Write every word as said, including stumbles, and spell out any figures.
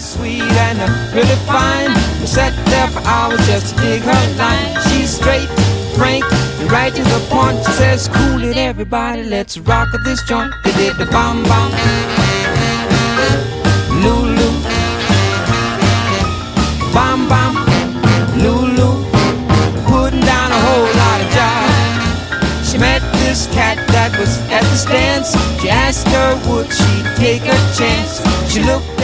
sweet and uh, really fine. We sat there for hours just to dig her line. She's straight, frank, and right to the point. She says, cool it everybody, let's rock this joint. They did the bum bum, Lulu, bum bum, Lulu, putting down a whole lot of jive. She met this cat that was at the stands. She asked her would she take a chance. She looked